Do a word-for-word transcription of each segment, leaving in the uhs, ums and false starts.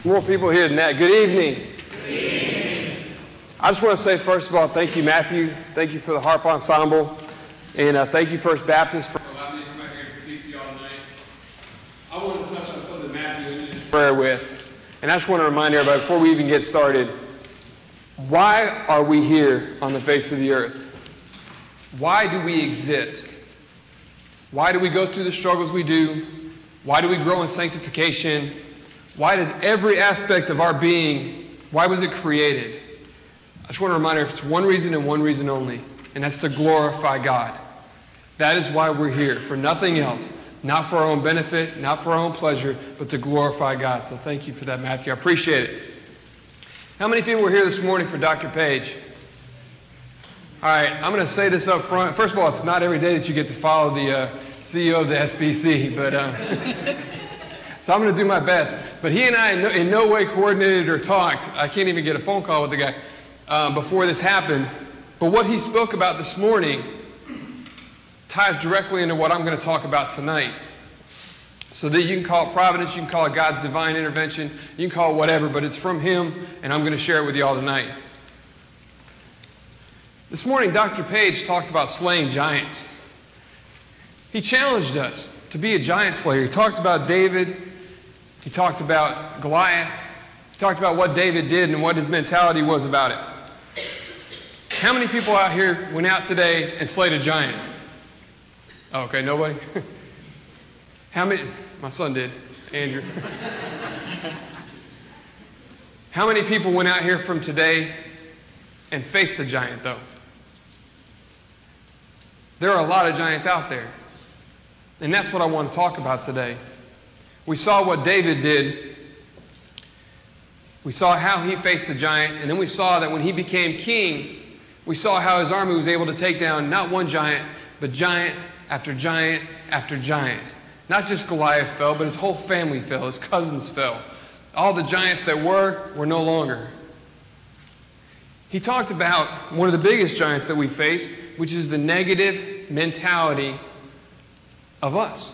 More people here than that. Good evening. Good evening. I just want to say, first of all, thank you, Matthew. Thank you for the harp ensemble. And uh, thank you, First Baptist, for allowing me to come out here and speak to you all tonight. I want to touch on something Matthew ended his prayer with. And I just want to remind everybody, before we even get started, why are we here on the face of the earth? Why do we exist? Why do we go through the struggles we do? Why do we grow in sanctification? Why does every aspect of our being, why was it created? I just want to remind you, it's one reason and one reason only, and that's to glorify God. That is why we're here, for nothing else. Not for our own benefit, not for our own pleasure, but to glorify God. So thank you for that, Matthew. I appreciate it. How many people were here this morning for Doctor Page? All right, I'm going to say this up front. First of all, it's not every day that you get to follow the uh, C E O of the S B C, but... Uh, So I'm going to do my best. But he and I in no, in no way coordinated or talked. I can't even get a phone call with the guy uh, before this happened. But what he spoke about this morning ties directly into what I'm going to talk about tonight. So that you can call it providence, you can call it God's divine intervention, you can call it whatever, but it's from him, and I'm going to share it with you all tonight. This morning, Doctor Page talked about slaying giants. He challenged us to be a giant slayer. He talked about David. He talked about Goliath. He talked about what David did and what his mentality was about it. How many people out here went out today and slayed a giant? Oh, okay, nobody? How many? My son did, Andrew. How many people went out here from today and faced a giant, though? There are a lot of giants out there. And that's what I want to talk about today. We saw what David did. We saw how he faced the giant. And then we saw that when he became king, we saw how his army was able to take down not one giant, but giant after giant after giant. Not just Goliath fell, but his whole family fell. His cousins fell. All the giants that were, were no longer. He talked about one of the biggest giants that we face, which is the negative mentality of us.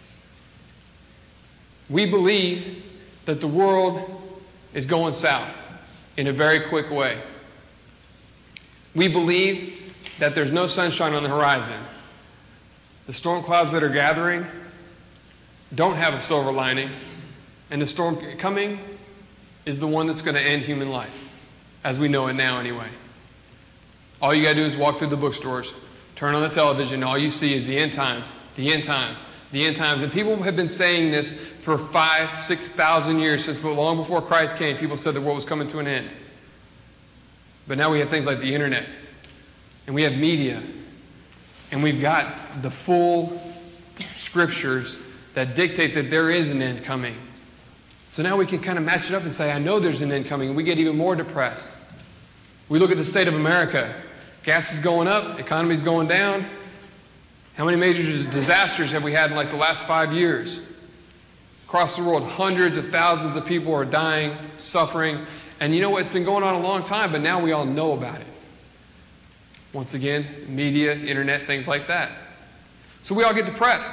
We believe that the world is going south in a very quick way. We believe that there's no sunshine on the horizon. The storm clouds that are gathering don't have a silver lining, and the storm coming is the one that's going to end human life, as we know it now anyway. All you got to do is walk through the bookstores, turn on the television, and all you see is the end times. The end times, the end times. And people have been saying this for five, six thousand years, since long before Christ came. People said the world was coming to an end. But now we have things like the internet, and we have media, and we've got the full scriptures that dictate that there is an end coming. So now we can kind of match it up and say, I know there's an end coming, and we get even more depressed. We look at the state of America. Gas is going up, economy's going down. How many major disasters have we had in like the last five years? Across the world, hundreds of thousands of people are dying, suffering. And you know what? It's been going on a long time, but now we all know about it. Once again, media, internet, things like that. So we all get depressed.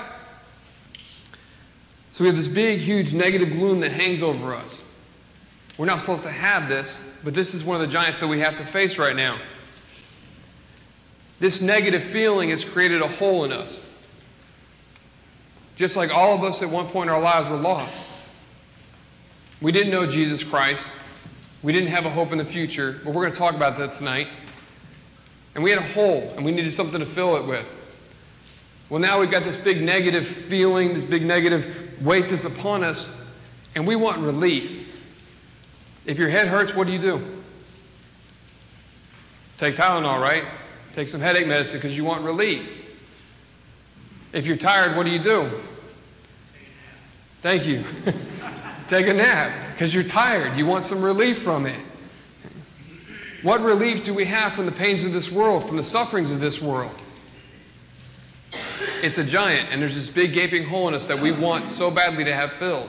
So we have this big, huge negative gloom that hangs over us. We're not supposed to have this, but this is one of the giants that we have to face right now. This negative feeling has created a hole in us. Just like all of us at one point in our lives were lost. We didn't know Jesus Christ. We didn't have a hope in the future, but we're going to talk about that tonight. And we had a hole, and we needed something to fill it with. Well, now we've got this big negative feeling, this big negative weight that's upon us, and we want relief. If your head hurts, what do you do? Take Tylenol, right? Take some headache medicine because you want relief. If you're tired, what do you do? Thank you. Take a nap because you're tired. You want some relief from it. What relief do we have from the pains of this world, from the sufferings of this world? It's a giant, and there's this big gaping hole in us that we want so badly to have filled.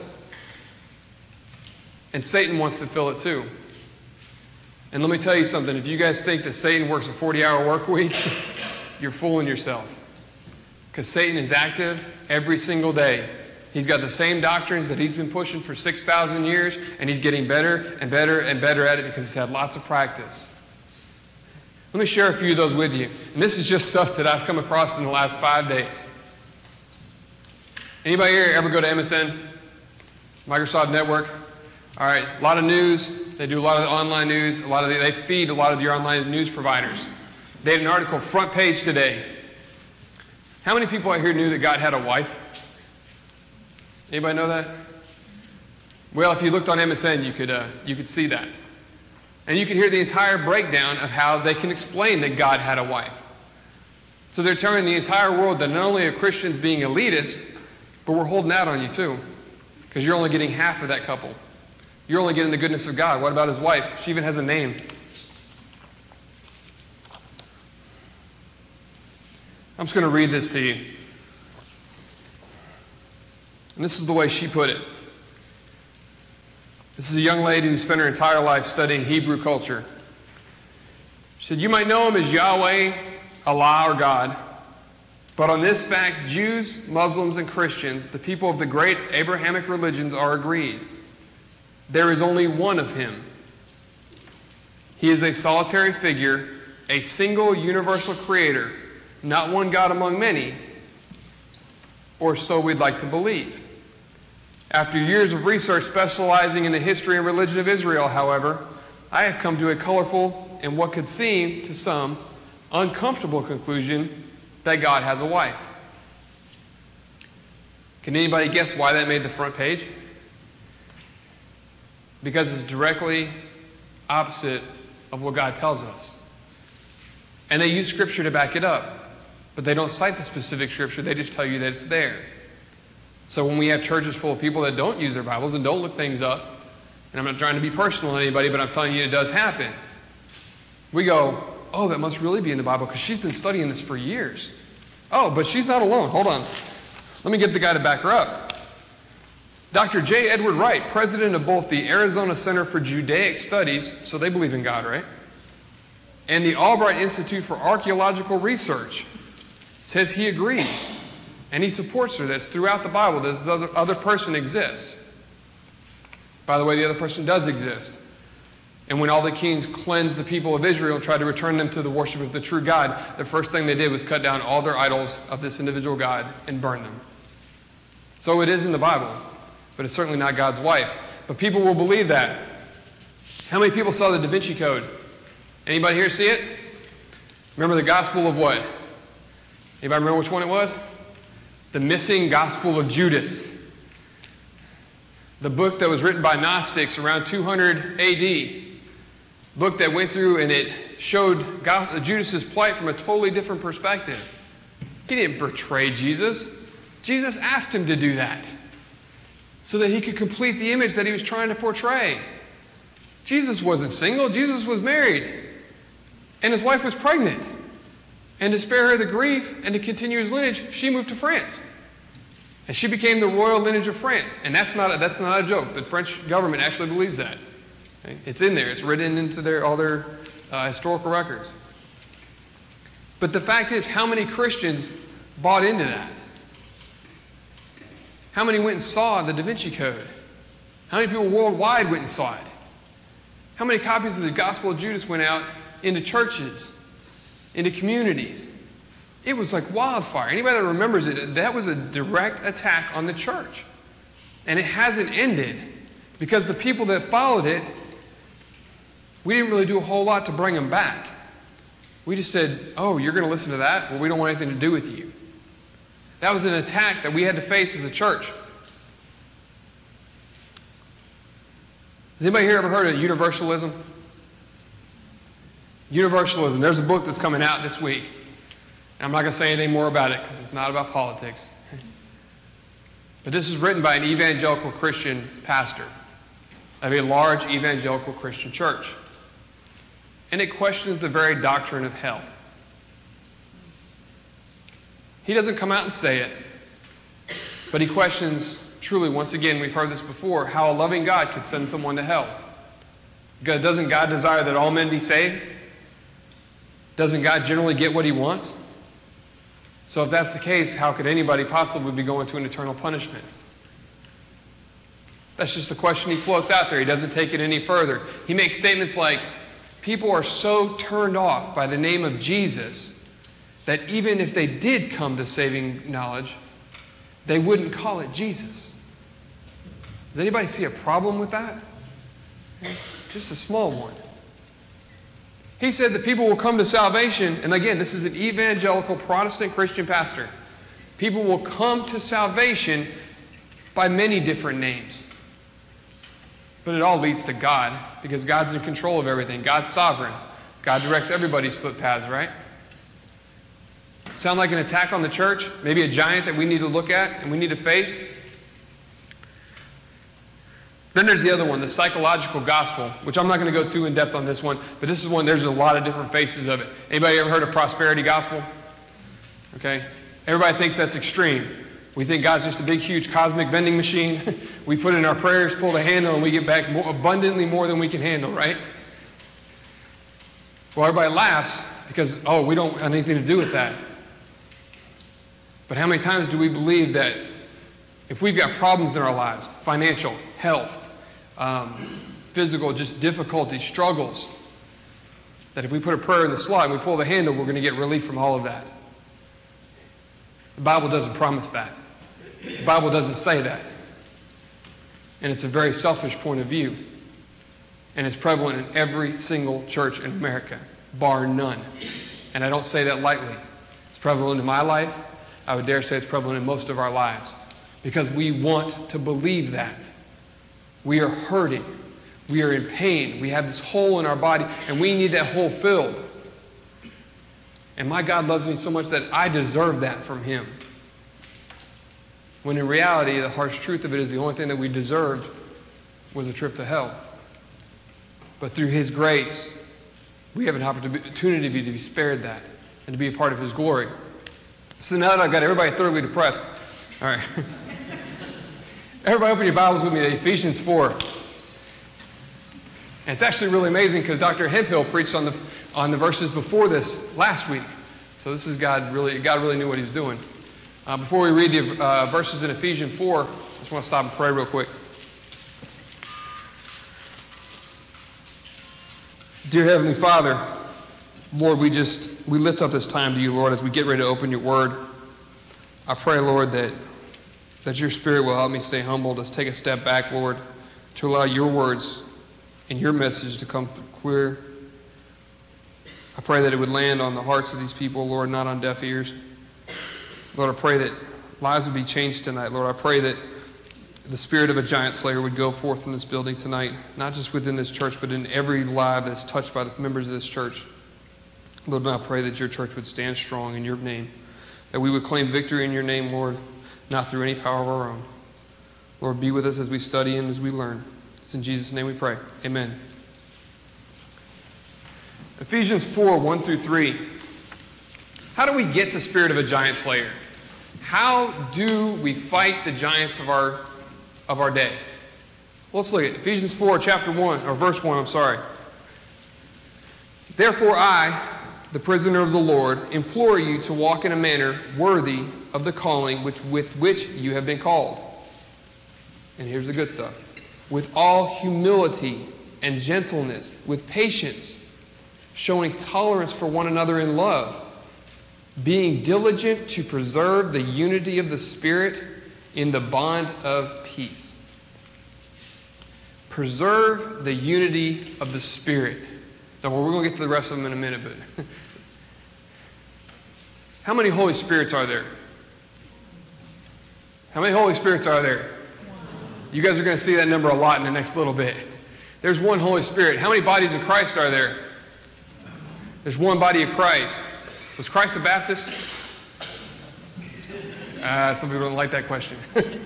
And Satan wants to fill it too. And let me tell you something, if you guys think that Satan works a forty-hour work week, you're fooling yourself. Because Satan is active every single day. He's got the same doctrines that he's been pushing for six thousand years, and he's getting better and better and better at it because he's had lots of practice. Let me share a few of those with you. And this is just stuff that I've come across in the last five days. Anybody here ever go to M S N? Microsoft Network? All right, a lot of news. They do a lot of online news. A lot of the, they feed a lot of your online news providers. They had an article, front page today. How many people out here knew that God had a wife? Anybody know that? Well, if you looked on M S N, you could, uh, you could see that. And you could hear the entire breakdown of how they can explain that God had a wife. So they're telling the entire world that not only are Christians being elitist, but we're holding out on you too. Because you're only getting half of that couple. You're only getting the goodness of God. What about his wife? She even has a name. I'm just going to read this to you. And this is the way she put it. This is a young lady who spent her entire life studying Hebrew culture. She said, "You might know him as Yahweh, Allah, or God. But on this fact, Jews, Muslims, and Christians, the people of the great Abrahamic religions, are agreed. There is only one of him. He is a solitary figure, a single universal creator, not one God among many, or so we'd like to believe. After years of research specializing in the history and religion of Israel, however, I have come to a colorful and what could seem to some uncomfortable conclusion that God has a wife." Can anybody guess why that made the front page? Because it's directly opposite of what God tells us. And they use Scripture to back it up. But they don't cite the specific Scripture, they just tell you that it's there. So when we have churches full of people that don't use their Bibles and don't look things up, and I'm not trying to be personal on anybody, but I'm telling you it does happen. We go, "Oh, that must really be in the Bible because she's been studying this for years." Oh, but she's not alone. Hold on. Let me get the guy to back her up. Doctor J. Edward Wright, president of both the Arizona Center for Judaic Studies, so they believe in God, right? And the Albright Institute for Archaeological Research, says he agrees. And he supports her that's throughout the Bible that the other, other person exists. By the way, the other person does exist. And when all the kings cleansed the people of Israel and tried to return them to the worship of the true God, the first thing they did was cut down all their idols of this individual God and burn them. So it is in the Bible, but it's certainly not God's wife. But people will believe that. How many people saw the Da Vinci Code? Anybody here see it? Remember the Gospel of what? Anybody remember which one it was? The missing Gospel of Judas. The book that was written by Gnostics around two hundred A D. Book that went through and it showed God, Judas's plight from a totally different perspective. He didn't betray Jesus. Jesus asked him to do that so that he could complete the image that he was trying to portray. Jesus wasn't single. Jesus was married. And his wife was pregnant. And to spare her the grief and to continue his lineage, she moved to France. And she became the royal lineage of France. And that's not a, that's not a joke. The French government actually believes that. Okay? It's in there. It's written into their, all their uh, historical records. But the fact is, how many Christians bought into that? How many went and saw the Da Vinci Code? How many people worldwide went and saw it? How many copies of the Gospel of Judas went out into churches, into communities? It was like wildfire. Anybody that remembers it, that was a direct attack on the church. And it hasn't ended because the people that followed it, we didn't really do a whole lot to bring them back. We just said, "Oh, you're going to listen to that? Well, we don't want anything to do with you." That was an attack that we had to face as a church. Has anybody here ever heard of universalism? Universalism. There's a book that's coming out this week. I'm not going to say anything more about it because it's not about politics. But this is written by an evangelical Christian pastor of a large evangelical Christian church. And it questions the very doctrine of hell. He doesn't come out and say it, but he questions, truly, once again, we've heard this before, how a loving God could send someone to hell. God, doesn't God desire that all men be saved? Doesn't God generally get what he wants? So if that's the case, how could anybody possibly be going to an eternal punishment? That's just a question he floats out there. He doesn't take it any further. He makes statements like, people are so turned off by the name of Jesus that even if they did come to saving knowledge, they wouldn't call it Jesus. Does anybody see a problem with that? Just a small one. He said that people will come to salvation, and again, this is an evangelical Protestant Christian pastor. People will come to salvation by many different names. But it all leads to God, because God's in control of everything. God's sovereign. God directs everybody's footpaths, right? Sound like an attack on the church? Maybe a giant that we need to look at and we need to face? Then there's the other one, the psychological gospel, which I'm not going to go too in depth on this one, but this is one, there's a lot of different faces of it. Anybody ever heard of prosperity gospel? Okay? Everybody thinks that's extreme. We think God's just a big, huge cosmic vending machine. We put in our prayers, pull the handle, and we get back more, abundantly more than we can handle, right? Well, everybody laughs because, oh, we don't have anything to do with that. But how many times do we believe that if we've got problems in our lives, financial, health, um, physical, just difficulties, struggles, that if we put a prayer in the slot and we pull the handle, we're going to get relief from all of that? The Bible doesn't promise that. The Bible doesn't say that. And it's a very selfish point of view. And it's prevalent in every single church in America, bar none. And I don't say that lightly. It's prevalent in my life. I would dare say it's prevalent in most of our lives. Because we want to believe that. We are hurting. We are in pain. We have this hole in our body, and we need that hole filled. And my God loves me so much that I deserve that from Him. When in reality, the harsh truth of it is the only thing that we deserved was a trip to hell. But through His grace, we have an opportunity to be spared that and to be a part of His glory. So now that I've got everybody thoroughly depressed, all right. Everybody open your Bibles with me to Ephesians four. And it's actually really amazing because Doctor Hemphill preached on the on the verses before this last week. So this is God really, God really knew what He was doing. Uh, before we read the uh, verses in Ephesians four, I just want to stop and pray real quick. Dear Heavenly Father, Lord, we just, we lift up this time to You, Lord, as we get ready to open Your Word. I pray, Lord, that, that Your Spirit will help me stay humble, to take a step back, Lord, to allow Your words and Your message to come through clear. I pray that it would land on the hearts of these people, Lord, not on deaf ears. Lord, I pray that lives would be changed tonight. Lord, I pray that the spirit of a giant slayer would go forth from this building tonight, not just within this church, but in every life that's touched by the members of this church. Lord, I pray that Your church would stand strong in Your name, that we would claim victory in Your name, Lord, not through any power of our own. Lord, be with us as we study and as we learn. It's in Jesus' name we pray. Amen. Ephesians four, one through three. How do we get the spirit of a giant slayer? How do we fight the giants of our of our day? Well, let's look at Ephesians four, chapter one, or verse one, I'm sorry. Therefore I, the prisoner of the Lord, implore you to walk in a manner worthy of the calling which with which you have been called. And here's the good stuff. With all humility and gentleness, with patience, showing tolerance for one another in love, being diligent to preserve the unity of the Spirit in the bond of peace. Preserve the unity of the Spirit. Now, we're going to get to the rest of them in a minute, but how many Holy Spirits are there? How many Holy Spirits are there? You guys are going to see that number a lot in the next little bit. There's one Holy Spirit. How many bodies of Christ are there? There's one body of Christ. Was Christ a Baptist? Uh, some people don't like that question.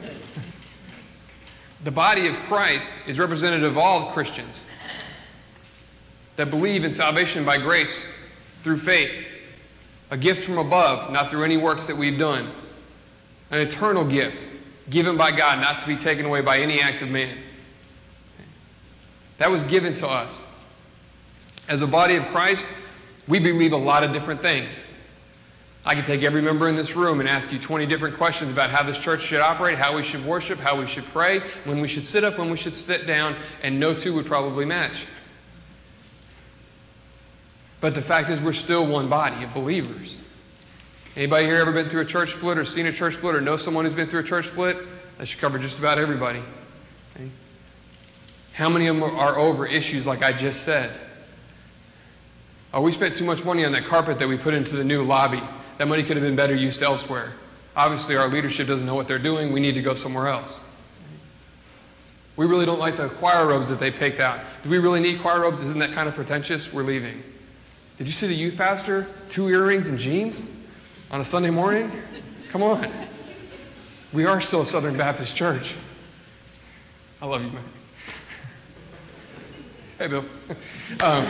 The body of Christ is representative of all Christians that believe in salvation by grace through faith, a gift from above, not through any works that we've done, an eternal gift given by God, not to be taken away by any act of man. That was given to us. As a body of Christ, we believe a lot of different things. I can take every member in this room and ask you twenty different questions about how this church should operate, how we should worship, how we should pray, when we should sit up, when we should sit down, and no two would probably match. But the fact is, we're still one body of believers. Anybody here ever been through a church split or seen a church split or know someone who's been through a church split? That should cover just about everybody. Okay? How many of them are over issues like I just said? Oh, we spent too much money on that carpet that we put into the new lobby. That money could have been better used elsewhere. Obviously, our leadership doesn't know what they're doing. We need to go somewhere else. We really don't like the choir robes that they picked out. Do we really need choir robes? Isn't that kind of pretentious? We're leaving. Did you see the youth pastor? Two earrings and jeans on a Sunday morning? Come on. We are still a Southern Baptist church. I love you, man. Hey, Bill. Um,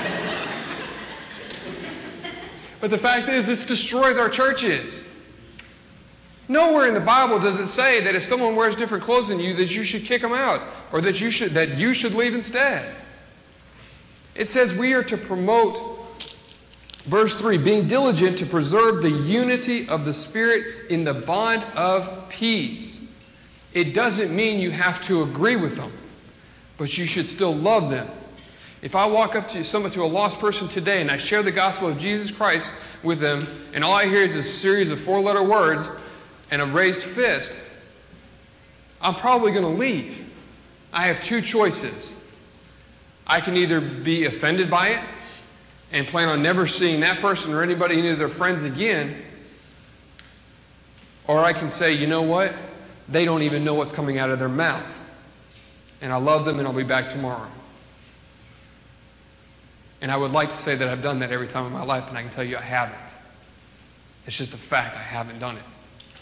But the fact is, this destroys our churches. Nowhere in the Bible does it say that if someone wears different clothes than you, that you should kick them out, or that you should that you should leave instead. It says we are to promote, verse three, being diligent to preserve the unity of the Spirit in the bond of peace. It doesn't mean you have to agree with them, but you should still love them. If I walk up to someone, to a lost person today, and I share the gospel of Jesus Christ with them, and all I hear is a series of four-letter words and a raised fist, I'm probably going to leave. I have two choices. I can either be offended by it and plan on never seeing that person or anybody, any of their friends again, or I can say, you know what? They don't even know what's coming out of their mouth. And I love them, and I'll be back tomorrow. And I would like to say that I've done that every time in my life, and I can tell you I haven't. It's just a fact, I haven't done it.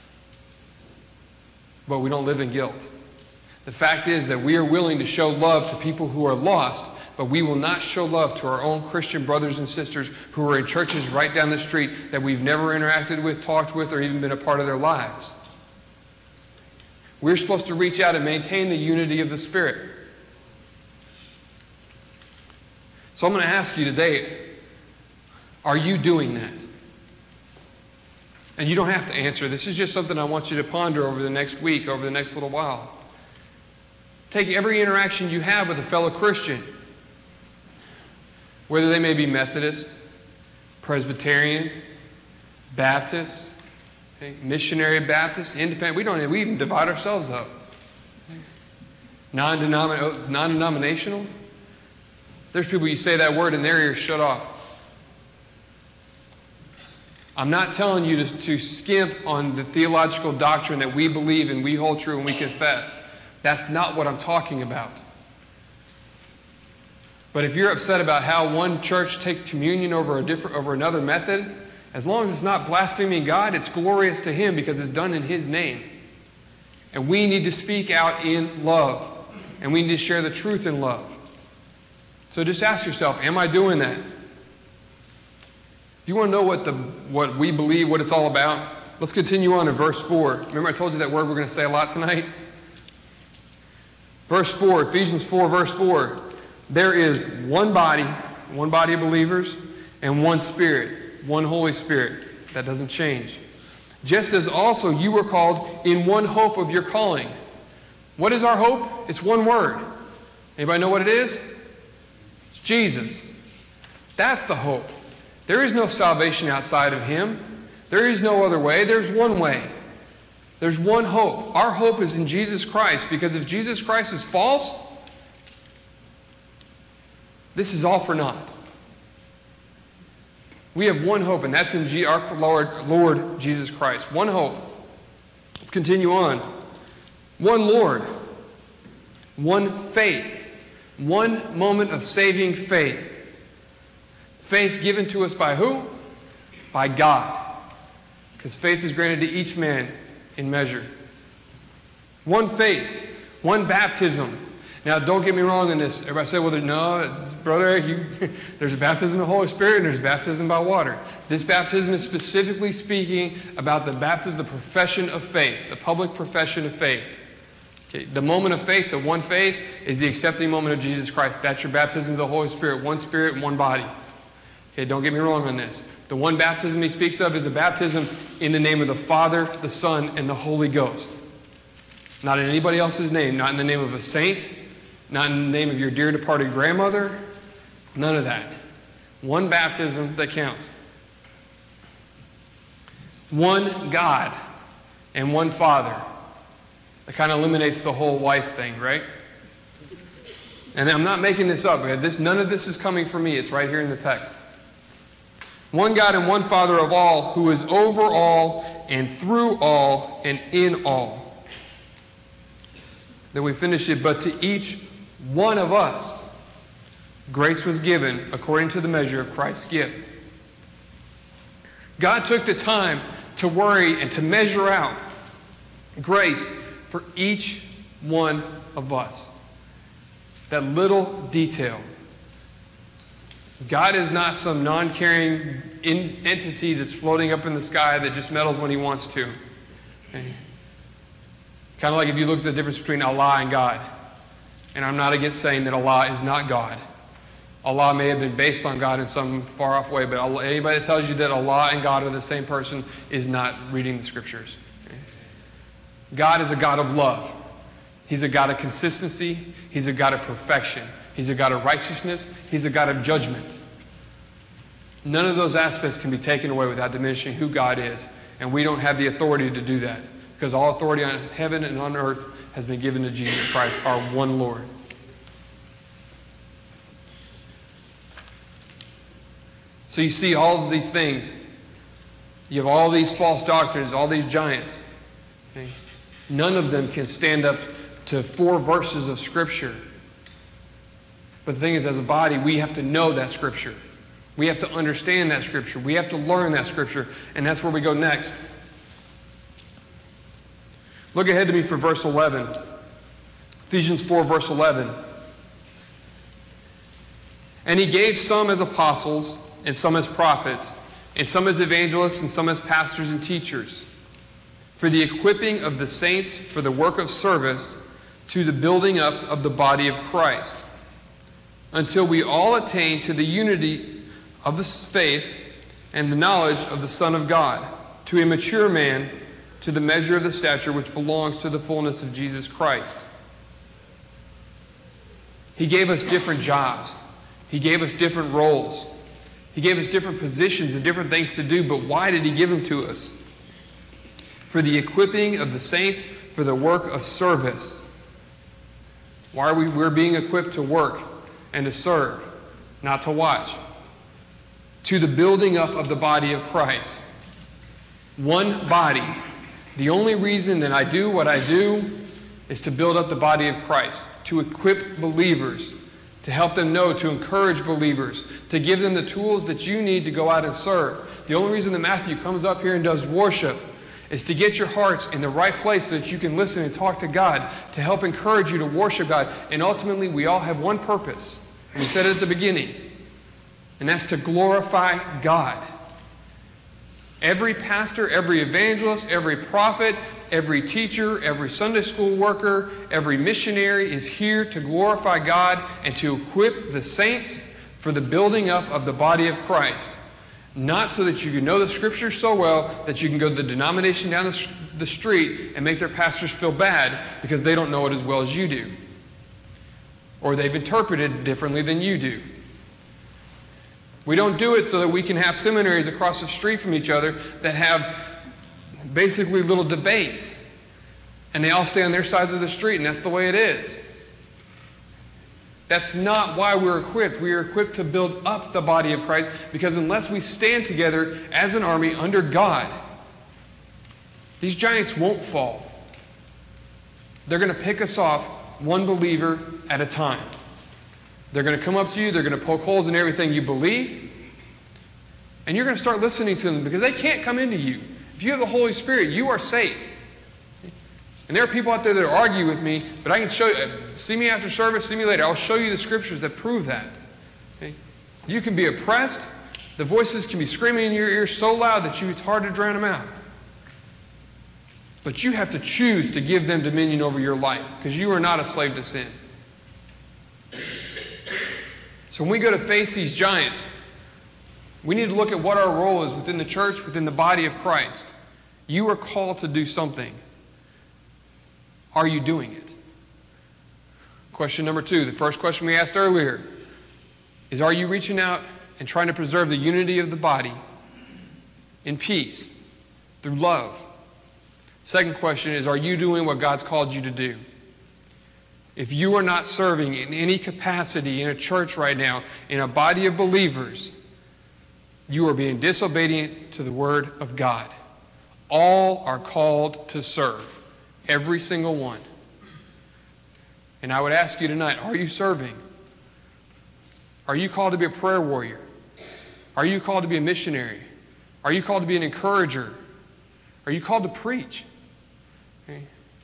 But we don't live in guilt. The fact is that we are willing to show love to people who are lost, but we will not show love to our own Christian brothers and sisters who are in churches right down the street that we've never interacted with, talked with, or even been a part of their lives. We're supposed to reach out and maintain the unity of the Spirit. So I'm going to ask you today, are you doing that? And you don't have to answer. This is just something I want you to ponder over the next week, over the next little while. Take every interaction you have with a fellow Christian, whether they may be Methodist, Presbyterian, Baptist, okay, missionary Baptist, independent. We don't. We even divide ourselves up. Non-denominational. Non-denominational. There's people, you say that word and their ears shut off. I'm not telling you to, to skimp on the theological doctrine that we believe and we hold true and we confess. That's not what I'm talking about. But if you're upset about how one church takes communion over a different, over another method, as long as it's not blaspheming God, it's glorious to Him because it's done in His name. And we need to speak out in love. And we need to share the truth in love. So just ask yourself, am I doing that? If you want to know what the what we believe, what it's all about, let's continue on to verse four. Remember I told you that word we're going to say a lot tonight? Verse four, Ephesians four, verse four. There is one body, one body of believers, and one Spirit, one Holy Spirit. That doesn't change. Just as also you were called in one hope of your calling. What is our hope? It's one word. Anybody know what it is? Jesus. That's the hope. There is no salvation outside of Him. There is no other way. There's one way. There's one hope. Our hope is in Jesus Christ, because if Jesus Christ is false, this is all for naught. We have one hope, and that's in G- our Lord, Lord Jesus Christ. One hope. Let's continue on. One Lord. One faith. One moment of saving faith. Faith given to us by who? By God. Because faith is granted to each man in measure. One faith. One baptism. Now, don't get me wrong in this. Everybody say, well, no, brother, you, there's a baptism of the Holy Spirit and there's baptism by water. This baptism is specifically speaking about the baptism, the profession of faith, the public profession of faith. Okay, the moment of faith, the one faith, is the accepting moment of Jesus Christ. That's your baptism of the Holy Spirit. One Spirit, one body. Okay, don't get me wrong on this. The one baptism he speaks of is a baptism in the name of the Father, the Son, and the Holy Ghost. Not in anybody else's name, not in the name of a saint, not in the name of your dear departed grandmother, none of that. One baptism that counts. One God and one Father. That kind of eliminates the whole wife thing, right? And I'm not making this up. This, none of this is coming from me. It's right here in the text. One God and one Father of all, who is over all and through all and in all. Then we finish it, but to each one of us, grace was given according to the measure of Christ's gift. God took the time to worry and to measure out grace for each one of us. That little detail. God is not some non-caring in- entity that's floating up in the sky that just meddles when he wants to. Okay? Kind of like if you look at the difference between Allah and God. And I'm not against saying that Allah is not God. Allah may have been based on God in some far-off way, but Allah, anybody that tells you that Allah and God are the same person is not reading the scriptures. Okay? God is a God of love. He's a God of consistency. He's a God of perfection. He's a God of righteousness. He's a God of judgment. None of those aspects can be taken away without diminishing who God is. And we don't have the authority to do that, because all authority on heaven and on earth has been given to Jesus Christ, our one Lord. So you see all of these things. You have all these false doctrines, all these giants. Okay? None of them can stand up to four verses of Scripture. But the thing is, as a body, we have to know that Scripture. We have to understand that Scripture. We have to learn that Scripture. And that's where we go next. Look ahead to me for verse eleven. Ephesians four, verse eleven. And he gave some as apostles, and some as prophets, and some as evangelists, and some as pastors and teachers, for the equipping of the saints for the work of service, to the building up of the body of Christ, until we all attain to the unity of the faith and the knowledge of the Son of God, to a mature man, to the measure of the stature which belongs to the fullness of Jesus Christ. He gave us different jobs. He gave us different roles. He gave us different positions and different things to do, but why did he give them to us? For the equipping of the saints for the work of service. Why are we we're being equipped to work and to serve, not to watch? To the building up of the body of Christ. One body. The only reason that I do what I do is to build up the body of Christ, to equip believers, to help them know, to encourage believers, to give them the tools that you need to go out and serve. The only reason that Matthew comes up here and does worship is to get your hearts in the right place so that you can listen and talk to God, to help encourage you to worship God. And ultimately, we all have one purpose. And we said it at the beginning. And that's to glorify God. Every pastor, every evangelist, every prophet, every teacher, every Sunday school worker, every missionary is here to glorify God and to equip the saints for the building up of the body of Christ. Not so that you can know the Scriptures so well that you can go to the denomination down the, the street and make their pastors feel bad because they don't know it as well as you do. Or they've interpreted it differently than you do. We don't do it so that we can have seminaries across the street from each other that have basically little debates. And they all stay on their sides of the street, and that's the way it is. That's not why we're equipped. We are equipped to build up the body of Christ, because unless we stand together as an army under God, these giants won't fall. They're going to pick us off one believer at a time. They're going to come up to you. They're going to poke holes in everything you believe. And you're going to start listening to them because they can't come into you. If you have the Holy Spirit, you are safe. And there are people out there that argue with me, but I can show you, see me after service, see me later. I'll show you the scriptures that prove that. Okay? You can be oppressed. The voices can be screaming in your ears so loud that you, it's hard to drown them out. But you have to choose to give them dominion over your life, because you are not a slave to sin. So when we go to face these giants, We need to look at what our role is within the church, within the body of Christ. You are called to do something. Are you doing it? Question number two, the first question we asked earlier, is are you reaching out and trying to preserve the unity of the body in peace, through love? Second question is, are you doing what God's called you to do? If you are not serving in any capacity in a church right now, in a body of believers, you are being disobedient to the Word of God. All are called to serve. Every single one. And I would ask you tonight, are you serving? Are you called to be a prayer warrior? Are you called to be a missionary? Are you called to be an encourager? Are you called to preach? Okay.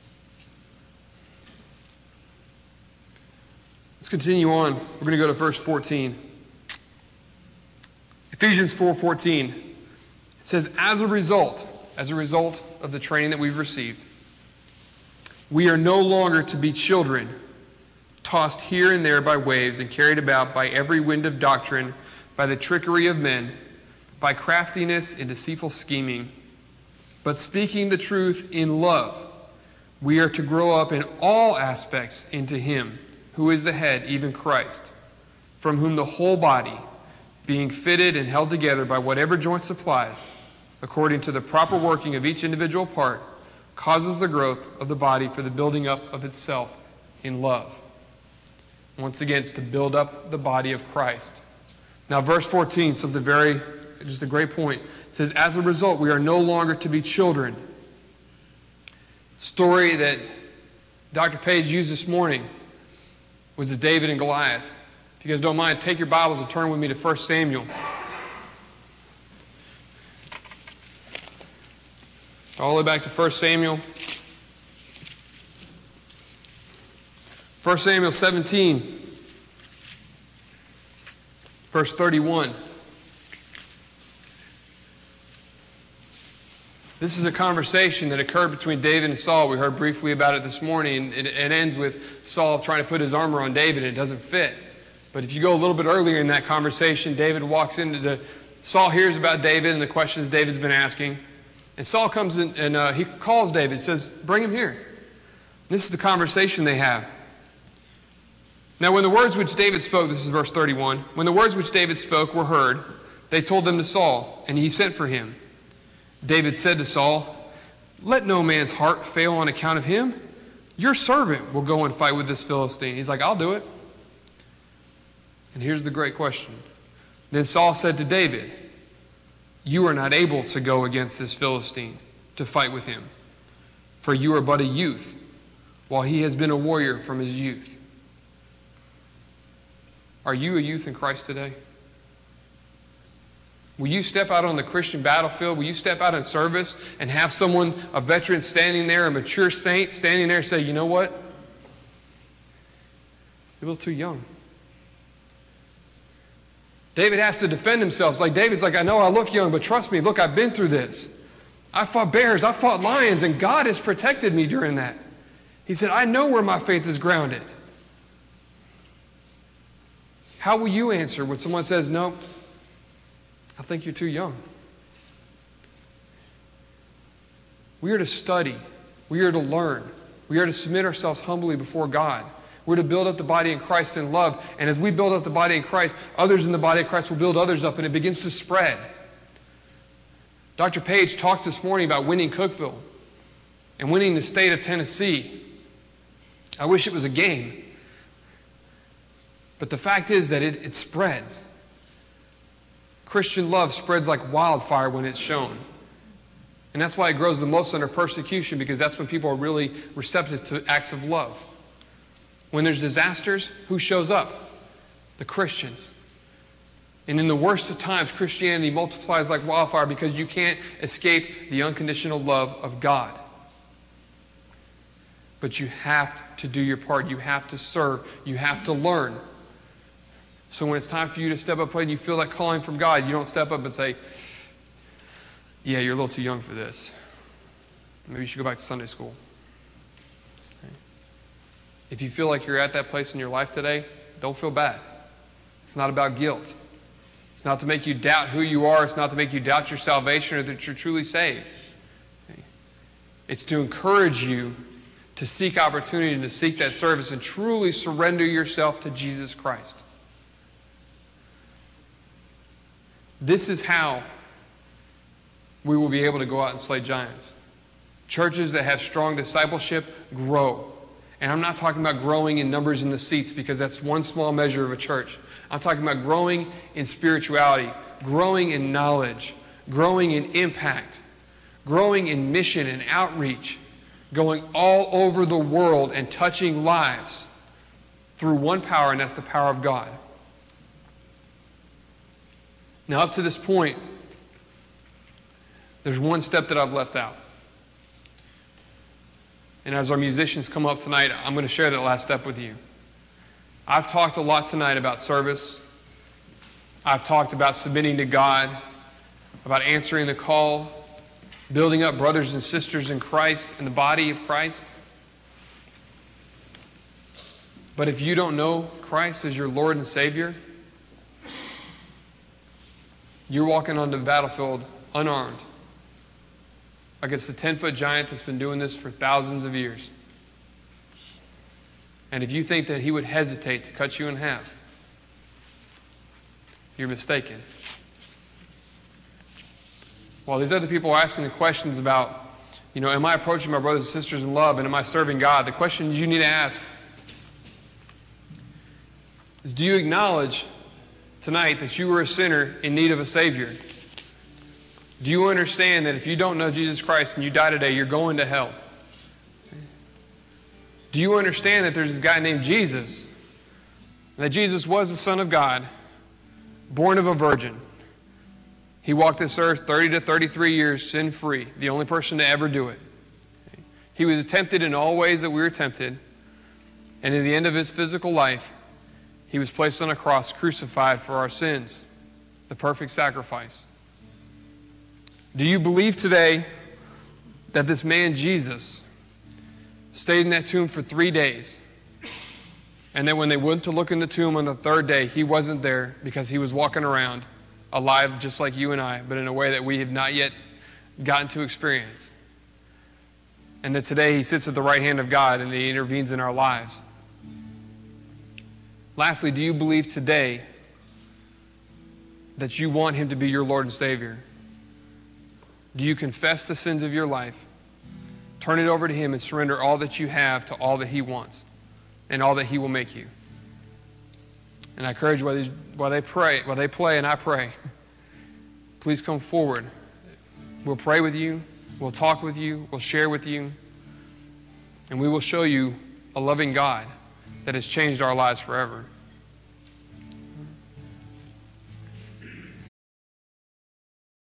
Let's continue on. We're going to go to verse fourteen. Ephesians four fourteen. It says, as a result, as a result of the training that we've received, we are no longer to be children, tossed here and there by waves and carried about by every wind of doctrine, by the trickery of men, by craftiness and deceitful scheming. But speaking the truth in love, we are to grow up in all aspects into Him, who is the head, even Christ, from whom the whole body, being fitted and held together by whatever joint supplies, according to the proper working of each individual part, causes the growth of the body for the building up of itself in love. Once again, it's to build up the body of Christ. Now, verse fourteen, something very, just a great point. It says, as a result, we are no longer to be children. Story that Doctor Page used this morning was of David and Goliath. If you guys don't mind, take your Bibles and turn with me to First Samuel. All the way back to First Samuel. First Samuel seventeen, verse thirty-one. This is a conversation that occurred between David and Saul. We heard briefly about it this morning. It, it ends with Saul trying to put his armor on David, and it doesn't fit. But if you go a little bit earlier in that conversation, David walks into the... Saul hears about David and the questions David's been asking. And Saul comes in and uh, he calls David and says, bring him here. This is the conversation they have. Now when the words which David spoke, this is verse thirty-one, when the words which David spoke were heard, they told them to Saul, and he sent for him. David said to Saul, let no man's heart fail on account of him. Your servant will go and fight with this Philistine. He's like, I'll do it. And here's the great question. Then Saul said to David, you are not able to go against this Philistine to fight with him, for you are but a youth, while he has been a warrior from his youth. Are you a youth in Christ today? Will you step out on the Christian battlefield? Will you step out in service and have someone, a veteran standing there, a mature saint standing there and say, you know what? You're a little too young. David has to defend himself. It's like David's like, I know I look young, but trust me, look, I've been through this. I fought bears, I fought lions, and God has protected me during that. He said, I know where my faith is grounded. How will you answer when someone says, no, I think you're too young? We are to study. We are to learn. We are to submit ourselves humbly before God. We're to build up the body in Christ in love. And as we build up the body in Christ, others in the body of Christ will build others up, and it begins to spread. Doctor Page talked this morning about winning Cookeville and winning the state of Tennessee. I wish it was a game. But the fact is that it, it spreads. Christian love spreads like wildfire when it's shown. And that's why it grows the most under persecution, because that's when people are really receptive to acts of love. When there's disasters, who shows up? The Christians. And in the worst of times, Christianity multiplies like wildfire because you can't escape the unconditional love of God. But you have to do your part. You have to serve. You have to learn. So when it's time for you to step up and you feel that calling from God, you don't step up and say, yeah, you're a little too young for this. Maybe you should go back to Sunday school. Okay. If you feel like you're at that place in your life today, don't feel bad. It's not about guilt. It's not to make you doubt who you are. It's not to make you doubt your salvation or that you're truly saved. It's to encourage you to seek opportunity and to seek that service and truly surrender yourself to Jesus Christ. This is how we will be able to go out and slay giants. Churches that have strong discipleship grow. And I'm not talking about growing in numbers in the seats, because that's one small measure of a church. I'm talking about growing in spirituality, growing in knowledge, growing in impact, growing in mission and outreach, going all over the world and touching lives through one power, and that's the power of God. Now, up to this point, there's one step that I've left out. And as our musicians come up tonight, I'm going to share that last step with you. I've talked a lot tonight about service. I've talked about submitting to God, about answering the call, building up brothers and sisters in Christ, in the body of Christ. But if you don't know Christ as your Lord and Savior, you're walking on the battlefield unarmed against a ten-foot giant that's been doing this for thousands of years. And if you think that he would hesitate to cut you in half, you're mistaken. While these other people are asking the questions about, you know, am I approaching my brothers and sisters in love, and am I serving God? The questions you need to ask is, do you acknowledge tonight that you are a sinner in need of a Savior? Do you understand that if you don't know Jesus Christ and you die today, you're going to hell? Do you understand that there's this guy named Jesus, and that Jesus was the Son of God, born of a virgin? He walked this earth thirty to thirty-three years sin-free, the only person to ever do it. He was tempted in all ways that we were tempted, and in the end of his physical life, he was placed on a cross, crucified for our sins, the perfect sacrifice. Do you believe today that this man Jesus stayed in that tomb for three days, and that when they went to look in the tomb on the third day, he wasn't there because he was walking around alive just like you and I, but in a way that we have not yet gotten to experience? And that today he sits at the right hand of God and he intervenes in our lives. Lastly, do you believe today that you want him to be your Lord and Savior? Do you confess the sins of your life, turn it over to him, and surrender all that you have to all that he wants and all that he will make you? And I encourage you, while, these, while they pray, while they play and I pray, please come forward. We'll pray with you, we'll talk with you, we'll share with you, and we will show you a loving God that has changed our lives forever.